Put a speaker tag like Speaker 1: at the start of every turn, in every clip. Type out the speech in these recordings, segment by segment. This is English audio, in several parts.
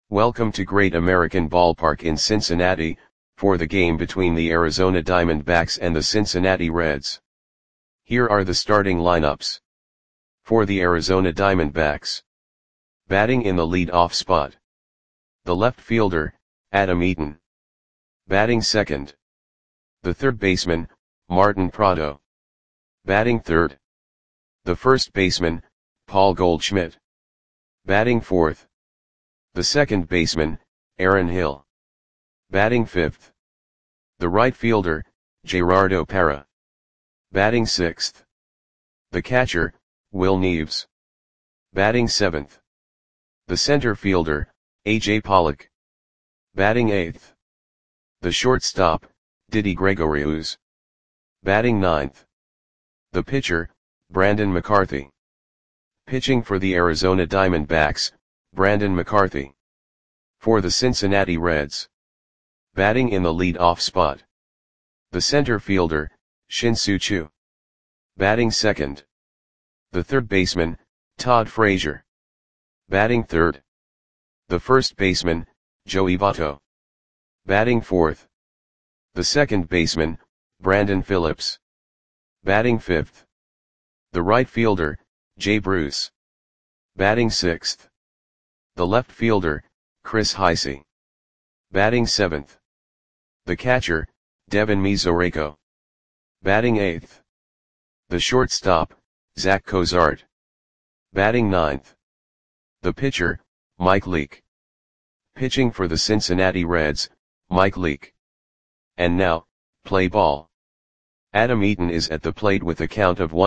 Speaker 1: Welcome to Great American Ballpark in Cincinnati, for the game between the Arizona Diamondbacks and the Cincinnati Reds. Here are the starting lineups. For the Arizona Diamondbacks. Batting in the lead-off spot. The left fielder, Adam Eaton. Batting second. The third baseman, Martin Prado. Batting third. The first baseman, Paul Goldschmidt. Batting fourth. The second baseman, Aaron Hill. Batting fifth. The right fielder, Gerardo Parra. Batting sixth. The catcher, Will Neves. Batting seventh. The center fielder, A.J. Pollock. Batting eighth. The shortstop, Didi Gregorius. Batting ninth. The pitcher, Brandon McCarthy. Pitching for the Arizona Diamondbacks, Brandon McCarthy. For the Cincinnati Reds. Batting in the lead-off spot. The center fielder, Shin-Soo Choo. Batting second. The third baseman, Todd Frazier. Batting third. The first baseman, Joey Votto. Batting fourth. The second baseman, Brandon Phillips. Batting fifth. The right fielder, Jay Bruce. Batting sixth. The left fielder, Chris Heisey. Batting seventh. The catcher, Devin Mesoraco. Batting eighth. The shortstop, Zach Cozart. Batting ninth. The pitcher, Mike Leake. Pitching for the Cincinnati Reds, Mike Leake. And now, play ball. Adam Eaton is at the plate with a count of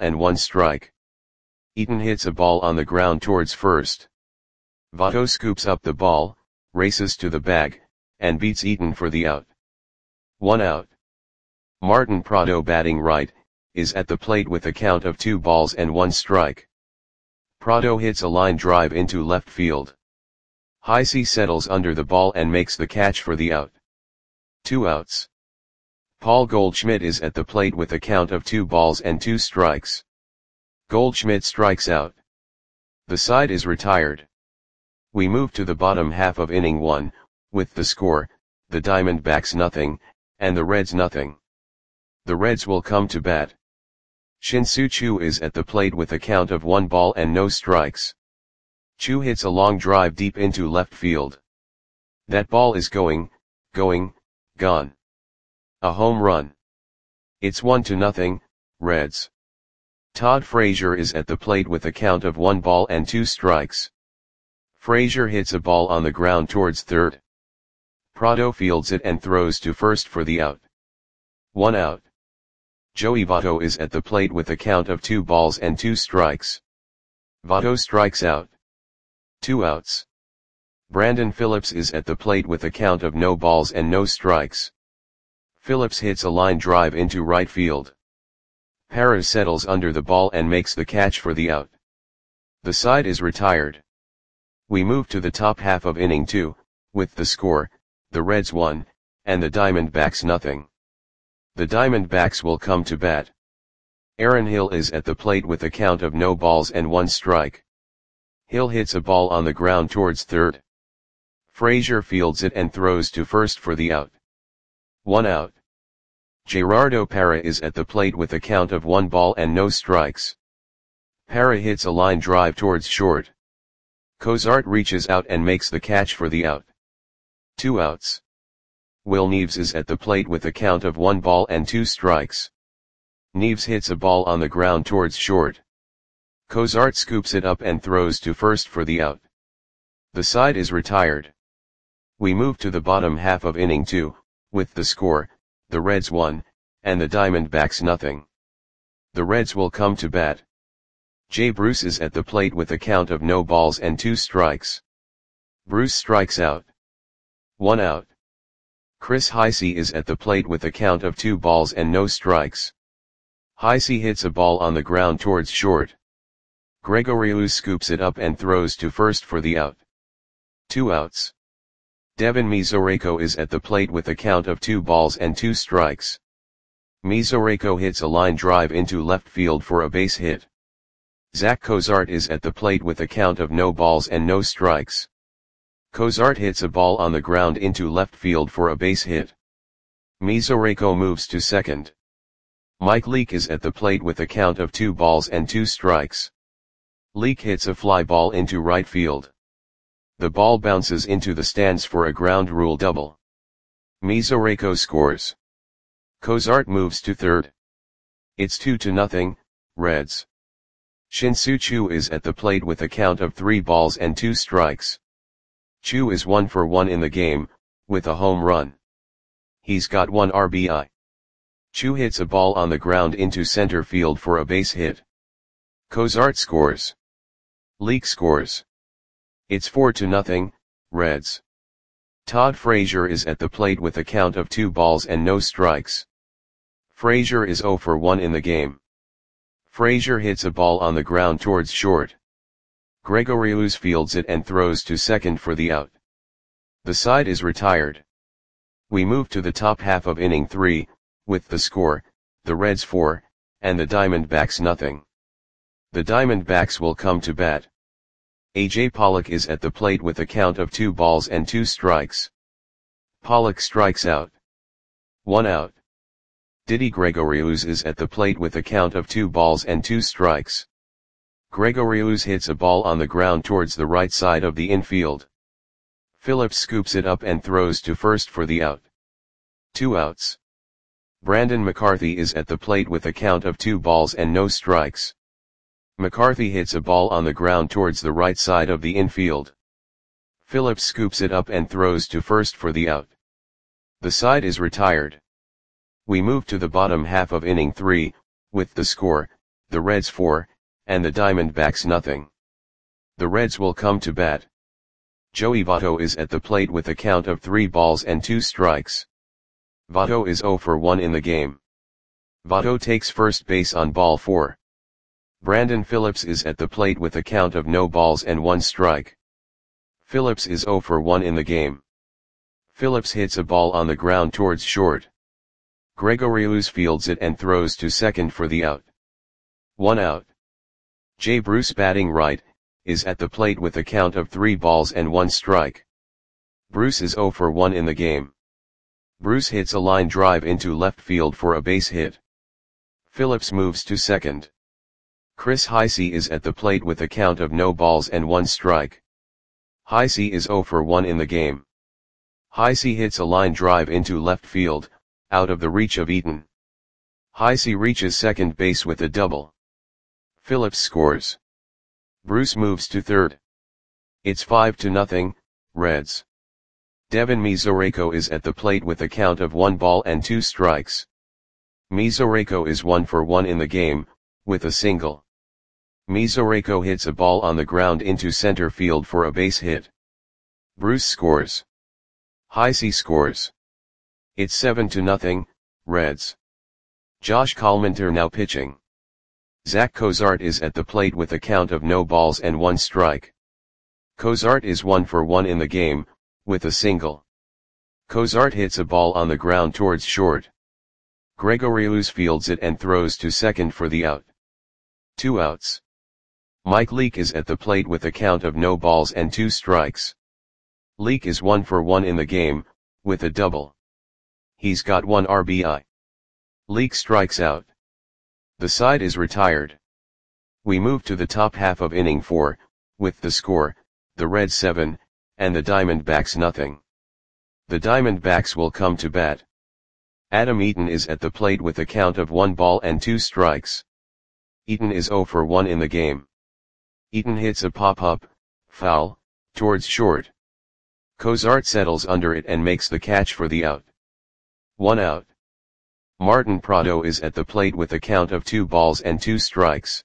Speaker 1: 1-1 Eaton hits a ball on the ground towards first. Votto scoops up the ball, races to the bag, and beats Eaton for the out. 1 out. Martin Prado, batting right, is at the plate with a count of 2-1. Prado hits a line drive into left field. Heisey settles under the ball and makes the catch for the out. 2 outs. Paul Goldschmidt is at the plate with a count of 2-2. Goldschmidt strikes out. The side is retired. We move to the bottom half of inning 1, with the score, the Diamondbacks 0, and the Reds 0. The Reds will come to bat. Shin-Soo Choo is at the plate with a count of 1-0. Choo hits a long drive deep into left field. That ball is going, gone. A home run. It's 1-0, Reds. Todd Frazier is at the plate with a count of 1-2. Frazier hits a ball on the ground towards third. Prado fields it and throws to first for the out. 1 out. Joey Votto is at the plate with a count of 2-2. Votto strikes out. 2 outs. Brandon Phillips is at the plate with a count of no balls and no strikes. Phillips hits a line drive into right field. Parra settles under the ball and makes the catch for the out. The side is retired. We move to the top half of inning 2, with the score, the Reds 1, and the Diamondbacks 0. The Diamondbacks will come to bat. Aaron Hill is at the plate with a count of no balls and 1 strike. Hill hits a ball on the ground towards third. Frazier fields it and throws to first for the out. 1 out. Gerardo Parra is at the plate with a count of 1-0. Parra hits a line drive towards short. Cozart reaches out and makes the catch for the out. 2 outs. Will Neves is at the plate with a count of 1-2. Neves hits a ball on the ground towards short. Cozart scoops it up and throws to first for the out. The side is retired. We move to the bottom half of inning 2, with the score, the Reds 1, and the Diamondbacks 0. The Reds will come to bat. Jay Bruce is at the plate with a count of no balls and 2 strikes. Bruce strikes out. 1 out. Chris Heisey is at the plate with a count of 2 balls and no strikes. Heisey hits a ball on the ground towards short. Gregorius scoops it up and throws to first for the out. 2 outs. Devin Mesoraco is at the plate with a count of 2 balls and 2 strikes. Mesoraco hits a line drive into left field for a base hit. Zach Cozart is at the plate with a count of no balls and no strikes. Cozart hits a ball on the ground into left field for a base hit. Mesoraco moves to second. Mike Leake is at the plate with a count of 2 balls and 2 strikes. Leake hits a fly ball into right field. The ball bounces into the stands for a ground rule double. Mesoraco scores. Cozart moves to third. It's 2-0, Reds. Shin-Soo Choo is at the plate with a count of 3 balls and 2 strikes. Choo is 1 for 1 in the game, with a home run. He's got 1 RBI. Choo hits a ball on the ground into center field for a base hit. Cozart scores. Leake scores. It's 4-0, Reds. Todd Frazier is at the plate with a count of 2 balls and no strikes. Frazier is 0 for 1 in the game. Frazier hits a ball on the ground towards short. Gregorius fields it and throws to second for the out. The side is retired. We move to the top half of inning 3, with the score, the Reds 4, and the Diamondbacks nothing. The Diamondbacks will come to bat. A.J. Pollock is at the plate with a count of 2 balls and 2 strikes. Pollock strikes out. 1 out. Didi Gregorius is at the plate with a count of 2 balls and 2 strikes. Gregorius hits a ball on the ground towards the right side of the infield. Phillips scoops it up and throws to first for the out. 2 outs. Brandon McCarthy is at the plate with a count of 2 balls and no strikes. McCarthy hits a ball on the ground towards the right side of the infield. Phillips scoops it up and throws to first for the out. The side is retired. We move to the bottom half of inning 3, with the score, the Reds 4, and the Diamondbacks nothing. The Reds will come to bat. Joey Votto is at the plate with a count of 3 balls and 2 strikes. Votto is 0 for 1 in the game. Votto takes first base on ball 4. Brandon Phillips is at the plate with a count of no balls and 1 strike. Phillips is 0 for 1 in the game. Phillips hits a ball on the ground towards short. Gregorius fields it and throws to second for the out. 1 out. Jay Bruce batting right, is at the plate with a count of 3 balls and 1 strike. Bruce is 0 for 1 in the game. Bruce hits a line drive into left field for a base hit. Phillips moves to second. Chris Heisey is at the plate with a count of no balls and 1 strike. Heisey is 0 for 1 in the game. Heisey hits a line drive into left field, out of the reach of Eaton. Heisey reaches second base with a double. Phillips scores. Bruce moves to third. It's 5-0, Reds. Devin Mesoraco is at the plate with a count of 1 ball and 2 strikes. Mesoraco is 1 for 1 in the game, with a single. Mesoraco hits a ball on the ground into center field for a base hit. Bruce scores. Heisey scores. It's 7-0, Reds. Josh Collminter now pitching. Zach Cozart is at the plate with a count of no balls and 1 strike. Cozart is 1 for 1 in the game, with a single. Cozart hits a ball on the ground towards short. Gregorius fields it and throws to second for the out. 2 outs. Mike Leake is at the plate with a count of no balls and 2 strikes. Leake is 1 for 1 in the game, with a double. He's got 1 RBI. Leake strikes out. The side is retired. We move to the top half of inning 4, with the score, the Reds 7, and the Diamondbacks nothing. The Diamondbacks will come to bat. Adam Eaton is at the plate with a count of 1 ball and 2 strikes. Eaton is 0 for 1 in the game. Eaton hits a pop-up, foul, towards short. Cozart settles under it and makes the catch for the out. 1 out. Martin Prado is at the plate with a count of 2 balls and 2 strikes.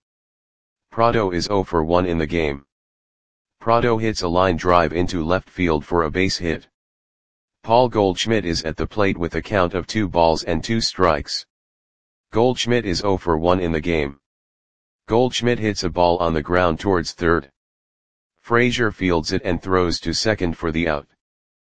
Speaker 1: Prado is 0 for 1 in the game. Prado hits a line drive into left field for a base hit. Paul Goldschmidt is at the plate with a count of 2 balls and 2 strikes. Goldschmidt is 0 for 1 in the game. Goldschmidt hits a ball on the ground towards third. Frazier fields it and throws to second for the out.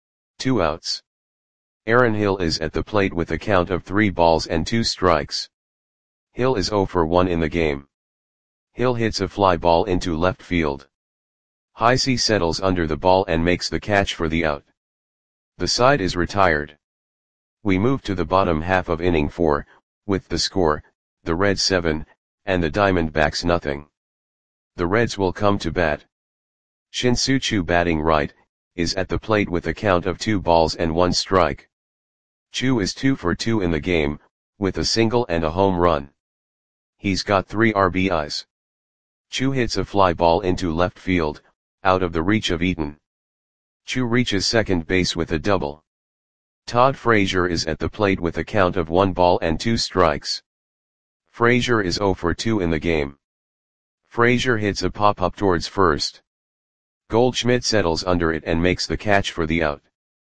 Speaker 1: 2 outs. Aaron Hill is at the plate with a count of 3 balls and 2 strikes. Hill is 0 for 1 in the game. Hill hits a fly ball into left field. Heisey settles under the ball and makes the catch for the out. The side is retired. We move to the bottom half of inning 4, with the score, the Reds 7, and the Diamondbacks nothing. The Reds will come to bat. Shin-Soo Choo, batting right, is at the plate with a count of 2 balls and 1 strike. Choo is 2 for 2 in the game, with a single and a home run. He's got 3 RBIs. Choo hits a fly ball into left field, out of the reach of Eaton. Choo reaches second base with a double. Todd Frazier is at the plate with a count of 1 ball and 2 strikes. Frazier is 0 for 2 in the game. Frazier hits a pop-up towards first. Goldschmidt settles under it and makes the catch for the out.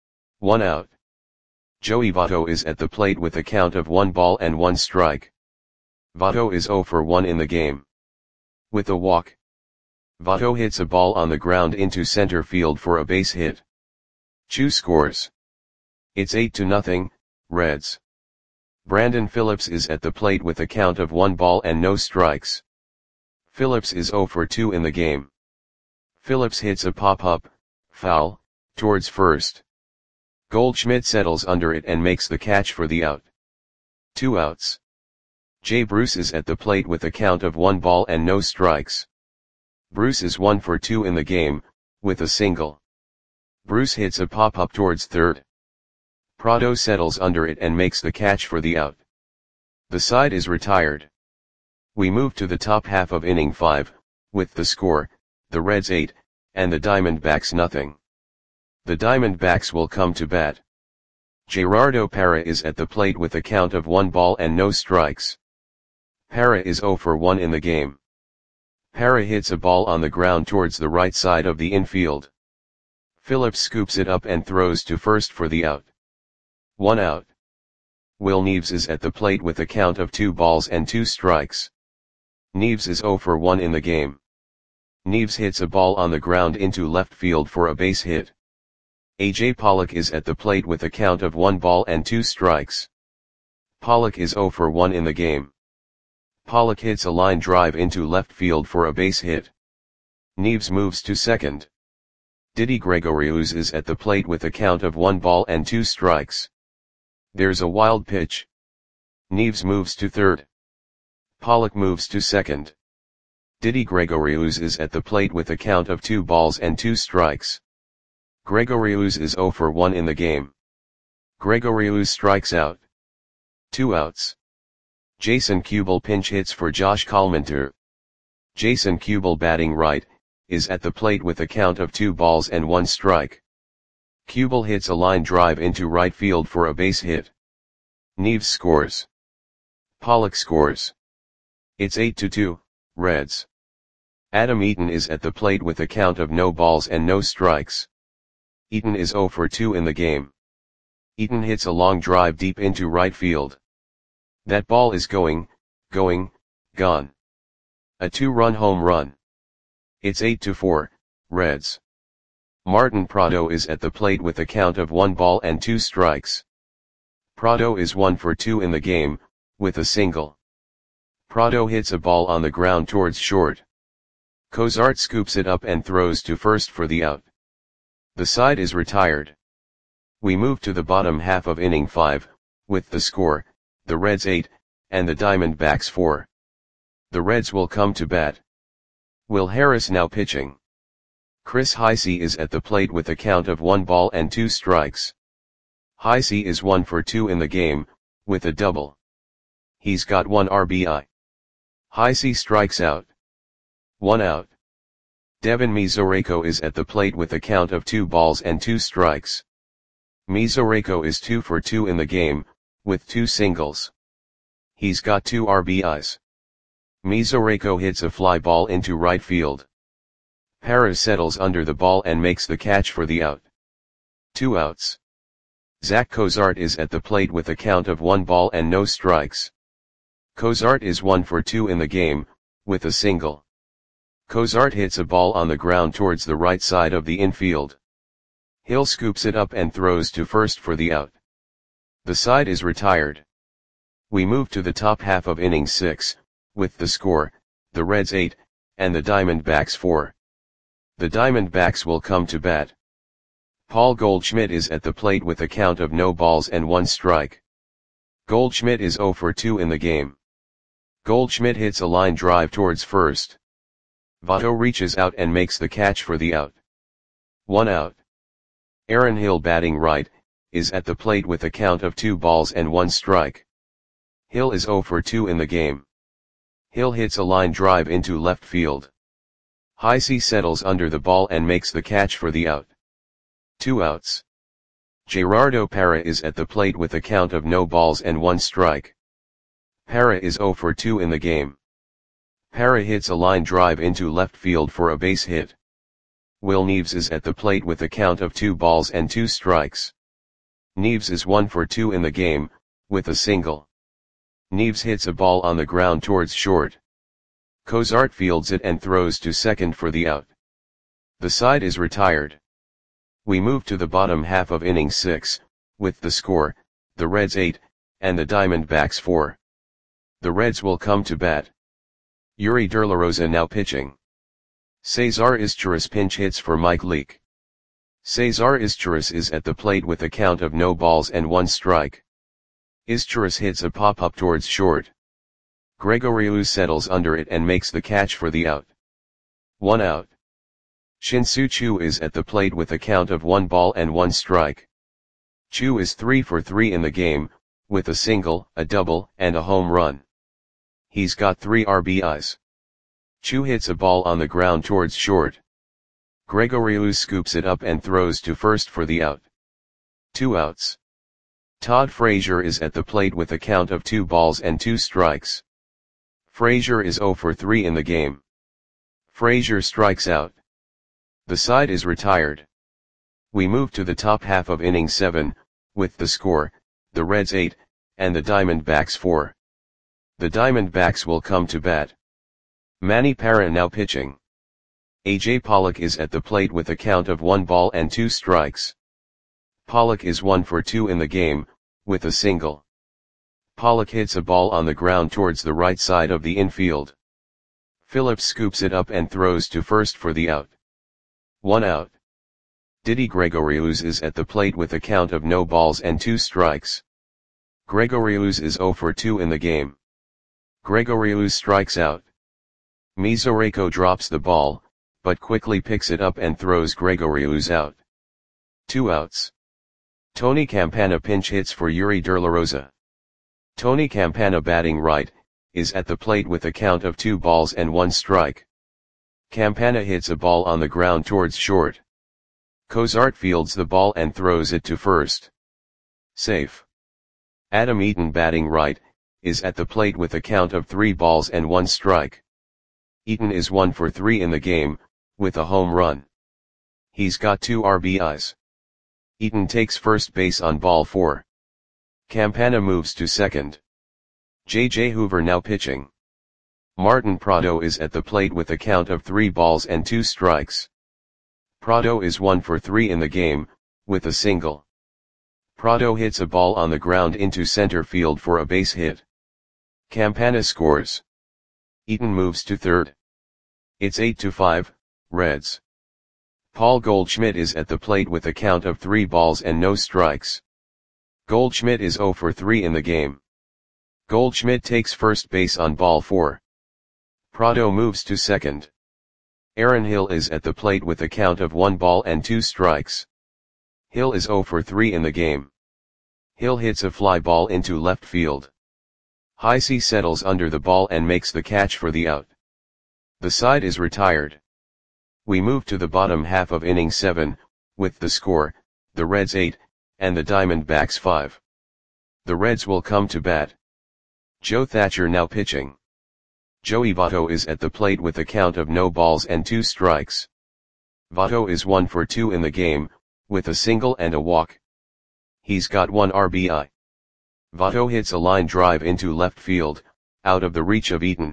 Speaker 1: 1 out. Joey Votto is at the plate with a count of 1 ball and 1 strike. Votto is 0 for 1 in the game. With a walk, Votto hits a ball on the ground into center field for a base hit. Choo scores. It's 8-0, Reds. Brandon Phillips is at the plate with a count of 1 ball and no strikes. Phillips is 0 for 2 in the game. Phillips hits a pop-up, foul, towards first. Goldschmidt settles under it and makes the catch for the out. 2 outs. Jay Bruce is at the plate with a count of 1 ball and no strikes. Bruce is 1 for 2 in the game, with a single. Bruce hits a pop-up towards third. Prado settles under it and makes the catch for the out. The side is retired. We move to the top half of inning 5, with the score, the Reds 8, and the Diamondbacks nothing. The Diamondbacks will come to bat. Gerardo Parra is at the plate with a count of 1 ball and no strikes. Parra is 0 for 1 in the game. Parra hits a ball on the ground towards the right side of the infield. Phillips scoops it up and throws to first for the out. 1 out. Will Neves is at the plate with a count of 2 balls and 2 strikes. Neves is 0 for 1 in the game. Neves hits a ball on the ground into left field for a base hit. A.J. Pollock is at the plate with a count of 1 ball and 2 strikes. Pollock is 0 for 1 in the game. Pollock hits a line drive into left field for a base hit. Neves moves to second. Didi Gregorius is at the plate with a count of 1 ball and 2 strikes. There's a wild pitch. Neves moves to third. Pollock moves to second. Didi Gregorius is at the plate with a count of 2 balls and 2 strikes. Gregorius is 0 for 1 in the game. Gregorius strikes out. 2 outs. Jason Kubel pinch hits for Josh Collmenter. Jason Kubel, batting right, is at the plate with a count of 2 balls and 1 strike. Kubel hits a line drive into right field for a base hit. Neves scores. Pollock scores. It's 8-2, Reds. Adam Eaton is at the plate with a count of no balls and no strikes. Eaton is 0 for 2 in the game. Eaton hits a long drive deep into right field. That ball is gone. A 2-run home run. It's 8-4, Reds. Martin Prado is at the plate with a count of 1 ball and 2 strikes. Prado is 1 for 2 in the game, with a single. Prado hits a ball on the ground towards short. Cozart scoops it up and throws to first for the out. The side is retired. We move to the bottom half of inning 5, with the score, the Reds 8, and the Diamondbacks 4. The Reds will come to bat. Will Harris now pitching. Chris Heisey is at the plate with a count of 1 ball and 2 strikes. Heisey is 1 for 2 in the game, with a double. He's got 1 RBI. Heisey strikes out. 1 out. Devin Mesoraco is at the plate with a count of 2 balls and 2 strikes. Mesoraco is 2 for 2 in the game, with 2 singles. He's got 2 RBIs. Mesoraco hits a fly ball into right field. Parra settles under the ball and makes the catch for the out. 2 outs. Zach Cozart is at the plate with a count of 1 ball and no strikes. Cozart is 1 for 2 in the game, with a single. Cozart hits a ball on the ground towards the right side of the infield. Hill scoops it up and throws to first for the out. The side is retired. We move to the top half of inning 6, with the score, the Reds 8, and the Diamondbacks 4. The Diamondbacks will come to bat. Paul Goldschmidt is at the plate with a count of no balls and 1 strike. Goldschmidt is 0 for 2 in the game. Goldschmidt hits a line drive towards first. Votto reaches out and makes the catch for the out. 1 out. Aaron Hill, batting right, is at the plate with a count of 2 balls and 1 strike. Hill is 0 for 2 in the game. Hill hits a line drive into left field. Heisey settles under the ball and makes the catch for the out. 2 outs. Gerardo Parra is at the plate with a count of no balls and 1 strike. Parra is 0 for 2 in the game. Parra hits a line drive into left field for a base hit. Will Neves is at the plate with a count of 2 balls and 2 strikes. Neves is 1 for 2 in the game, with a single. Neves hits a ball on the ground towards short. Cozart fields it and throws to second for the out. The side is retired. We move to the bottom half of inning 6, with the score, the Reds 8, and the Diamondbacks 4. The Reds will come to bat. Yuri Derlarosa now pitching. Cesar Izturis pinch hits for Mike Leake. Cesar Izturis is at the plate with a count of no balls and 1 strike. Izturis hits a pop-up towards short. Gregoriou settles under it and makes the catch for the out. 1 out. Shin-Soo Choo is at the plate with a count of 1 ball and 1 strike. Choo is 3 for 3 in the game, with a single, a double, and a home run. He's got 3 RBIs. Choo hits a ball on the ground towards short. Gregoriou scoops it up and throws to first for the out. 2 outs. Todd Frazier is at the plate with a count of 2 balls and 2 strikes. Frazier is 0 for 3 in the game. Frazier strikes out. The side is retired. We move to the top half of inning 7, with the score, the Reds 8, and the Diamondbacks 4. The Diamondbacks will come to bat. Manny Parra now pitching. A.J. Pollock is at the plate with a count of 1 ball and 2 strikes. Pollock is 1 for 2 in the game, with a single. Pollock hits a ball on the ground towards the right side of the infield. Phillips scoops it up and throws to first for the out. 1 out. Didi Gregoriou is at the plate with a count of no balls and 2 strikes. Gregoriou is 0 for 2 in the game. Gregoriou strikes out. Mesoraco drops the ball, but quickly picks it up and throws Gregoriou out. 2 outs. Tony Campana pinch hits for Yuri Derlarosa. Tony Campana, batting right, is at the plate with a count of 2 balls and 1 strike. Campana hits a ball on the ground towards short. Cozart fields the ball and throws it to first. Safe. Adam Eaton, batting right, is at the plate with a count of 3 balls and 1 strike. Eaton is 1 for 3 in the game, with a home run. He's got 2 RBIs. Eaton takes first base on ball 4. Campana moves to second. J.J. Hoover now pitching. Martin Prado is at the plate with a count of 3 balls and 2 strikes. Prado is 1 for 3 in the game, with a single. Prado hits a ball on the ground into center field for a base hit. Campana scores. Eaton moves to third. It's 8-5, Reds. Paul Goldschmidt is at the plate with a count of 3 balls and no strikes. Goldschmidt is 0 for 3 in the game. Goldschmidt takes first base on ball 4. Prado moves to second. Aaron Hill is at the plate with a count of 1 ball and 2 strikes. Hill is 0 for 3 in the game. Hill hits a fly ball into left field. Heisey settles under the ball and makes the catch for the out. The side is retired. We move to the bottom half of inning 7, with the score, the Reds 8, and the Diamondbacks 5. The Reds will come to bat. Joe Thatcher now pitching. Joey Votto is at the plate with a count of no balls and 2 strikes. Votto is 1 for 2 in the game, with a single and a walk. He's got 1 RBI. Votto hits a line drive into left field, out of the reach of Eaton.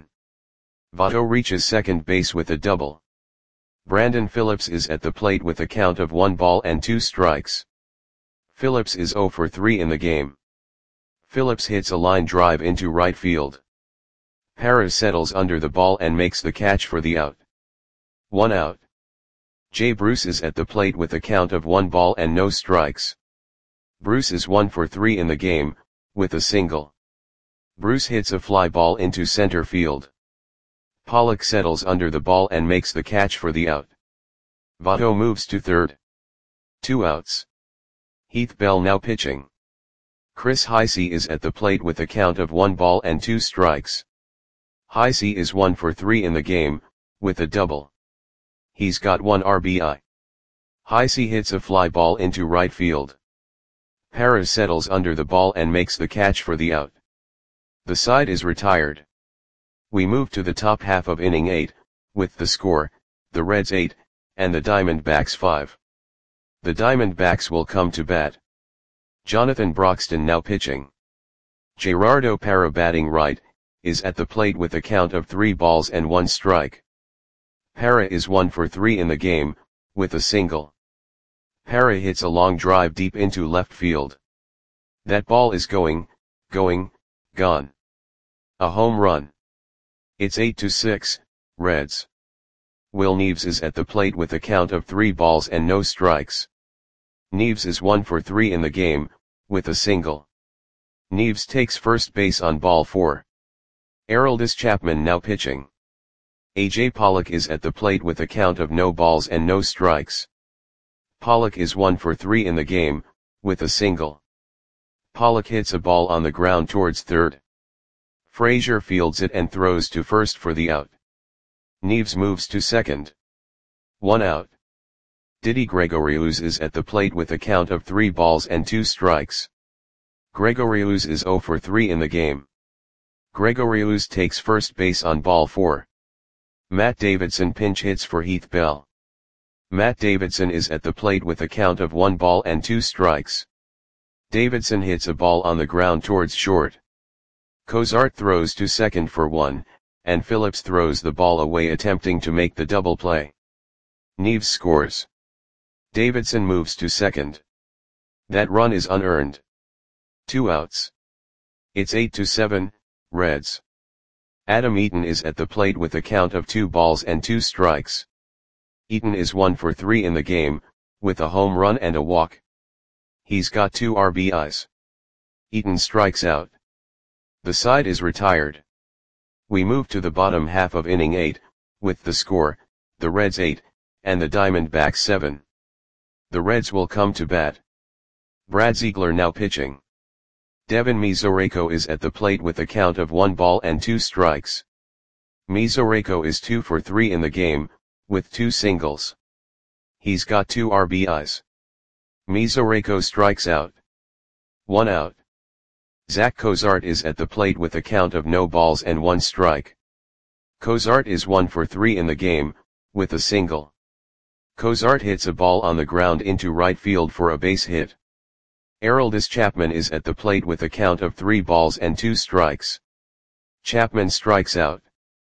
Speaker 1: Votto reaches second base with a double. Brandon Phillips is at the plate with a count of 1 ball and 2 strikes. Phillips is 0 for 3 in the game. Phillips hits a line drive into right field. Parra settles under the ball and makes the catch for the out. 1 out. J. Bruce is at the plate with a count of 1 ball and no strikes. Bruce is 1 for 3 in the game, with a single. Bruce hits a fly ball into center field. Pollock settles under the ball and makes the catch for the out. Votto moves to third. 2 outs. Heath Bell now pitching. Chris Heisey is at the plate with a count of 1 ball and 2 strikes. Heisey is 1 for 3 in the game, with a double. He's got 1 RBI. Heisey hits a fly ball into right field. Parra settles under the ball and makes the catch for the out. The side is retired. We move to the top half of inning 8, with the score, the Reds 8, and the Diamondbacks 5. The Diamondbacks will come to bat. Jonathan Broxton now pitching. Gerardo Parra batting right, is at the plate with a count of 3 balls and 1 strike. Parra is 1 for 3 in the game, with a single. Parra hits a long drive deep into left field. That ball is gone. A home run. It's 8-6, Reds. Will Neves is at the plate with a count of 3 balls and no strikes. Neves is 1 for 3 in the game, with a single. Neves takes first base on ball 4. Aroldis Chapman now pitching. A.J. Pollock is at the plate with a count of no balls and no strikes. Pollock is 1 for 3 in the game, with a single. Pollock hits a ball on the ground towards third. Frazier fields it and throws to first for the out. Neves moves to second. 1 out. Didi Gregorius is at the plate with a count of 3 balls and 2 strikes. Gregorius is 0 for 3 in the game. Gregorius takes first base on ball 4. Matt Davidson pinch hits for Heath Bell. Matt Davidson is at the plate with a count of 1 ball and 2 strikes. Davidson hits a ball on the ground towards short. Cozart throws to second for 1, and Phillips throws the ball away attempting to make the double play. Neves scores. Davidson moves to second. That run is unearned. 2 outs. It's 8-7, Reds. Adam Eaton is at the plate with a count of 2 balls and 2 strikes. Eaton is 1 for 3 in the game, with a home run and a walk. He's got 2 RBIs. Eaton strikes out. The side is retired. We move to the bottom half of inning 8, with the score, the Reds 8, and the Diamondbacks 7. The Reds will come to bat. Brad Ziegler now pitching. Devin Mesoraco is at the plate with a count of 1 ball and 2 strikes. Mesoraco is 2 for 3 in the game, with 2 singles. He's got 2 RBIs. Mesoraco strikes out. 1 out. Zach Cozart is at the plate with a count of no balls and 1 strike. Cozart is 1 for 3 in the game, with a single. Cozart hits a ball on the ground into right field for a base hit. Aroldis Chapman is at the plate with a count of 3 balls and 2 strikes. Chapman strikes out.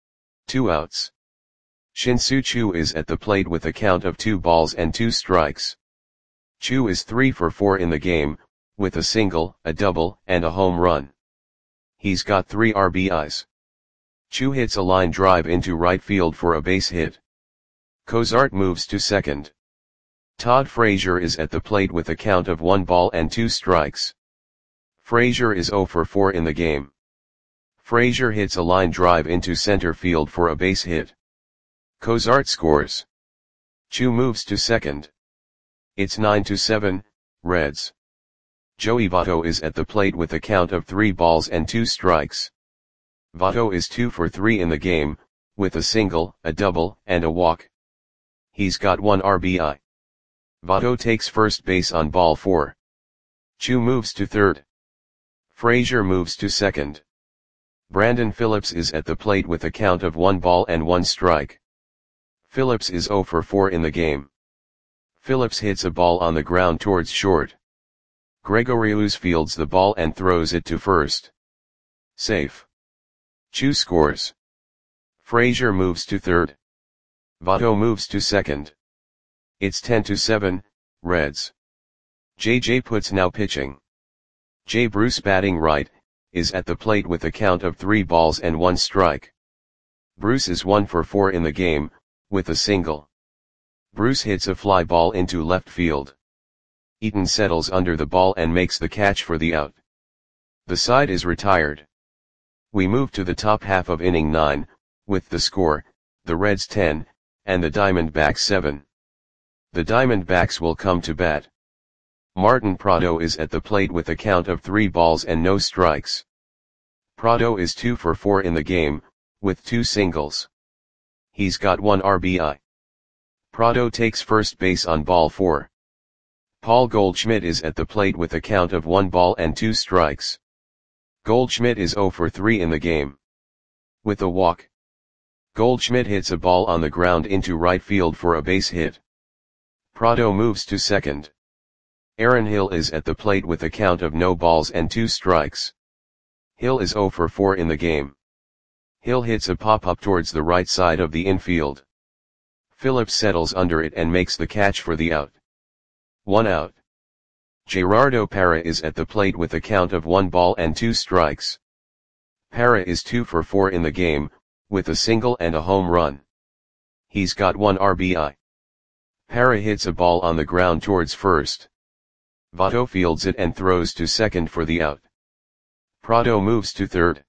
Speaker 1: 2 outs. Shin-Soo Choo is at the plate with a count of 2 balls and 2 strikes. Choo is 3 for 4 in the game, with a single, a double, and a home run. He's got 3 RBIs. Choo hits a line drive into right field for a base hit. Cozart moves to second. Todd Frazier is at the plate with a count of 1 ball and 2 strikes. Frazier is 0 for 4 in the game. Frazier hits a line drive into center field for a base hit. Cozart scores. Choo moves to second. It's 9-7, Reds. Joey Votto is at the plate with a count of 3 balls and 2 strikes. Votto is 2 for 3 in the game, with a single, a double, and a walk. He's got 1 RBI. Votto takes first base on ball 4. Choo moves to third. Frazier moves to second. Brandon Phillips is at the plate with a count of 1 ball and 1 strike. Phillips is 0 for 4 in the game. Phillips hits a ball on the ground towards short. Gregorius fields the ball and throws it to first. Safe. Choo scores. Frazier moves to third. Votto moves to second. It's 10-7, Reds. J.J. Putz now pitching. J. Bruce batting right, is at the plate with a count of 3 balls and 1 strike. Bruce is 1 for 4 in the game, with a single. Bruce hits a fly ball into left field. Eaton settles under the ball and makes the catch for the out. The side is retired. We move to the top half of inning 9, with the score, the Reds 10, and the Diamondbacks 7. The Diamondbacks will come to bat. Martin Prado is at the plate with a count of 3 balls and no strikes. Prado is 2 for 4 in the game, with 2 singles. He's got 1 RBI. Prado takes first base on ball 4. Paul Goldschmidt is at the plate with a count of 1 ball and 2 strikes. Goldschmidt is 0 for 3 in the game. With a walk, Goldschmidt hits a ball on the ground into right field for a base hit. Prado moves to second. Aaron Hill is at the plate with a count of no balls and 2 strikes. Hill is 0 for 4 in the game. Hill hits a pop-up towards the right side of the infield. Phillips settles under it and makes the catch for the out. 1 out. Gerardo Parra is at the plate with a count of 1 ball and 2 strikes. Parra is 2 for 4 in the game, with a single and a home run. He's got 1 RBI. Parra hits a ball on the ground towards first. Votto fields it and throws to second for the out. Prado moves to third.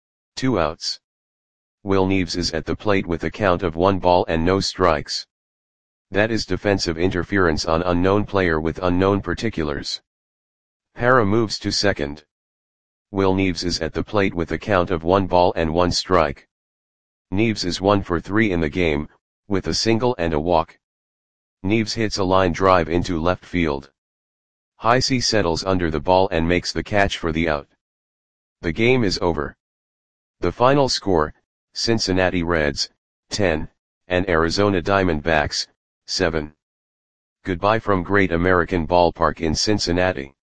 Speaker 1: 2 outs. Will Neves is at the plate with a count of 1 ball and no strikes. That is defensive interference on unknown player with unknown particulars. Parra moves to second. Will Neves is at the plate with a count of 1 ball and 1 strike. Neves is 1 for 3 in the game, with a single and a walk. Neves hits a line drive into left field. Heisey settles under the ball and makes the catch for the out. The game is over. The final score, Cincinnati Reds, 10, and Arizona Diamondbacks, 7. Goodbye from Great American Ballpark in Cincinnati.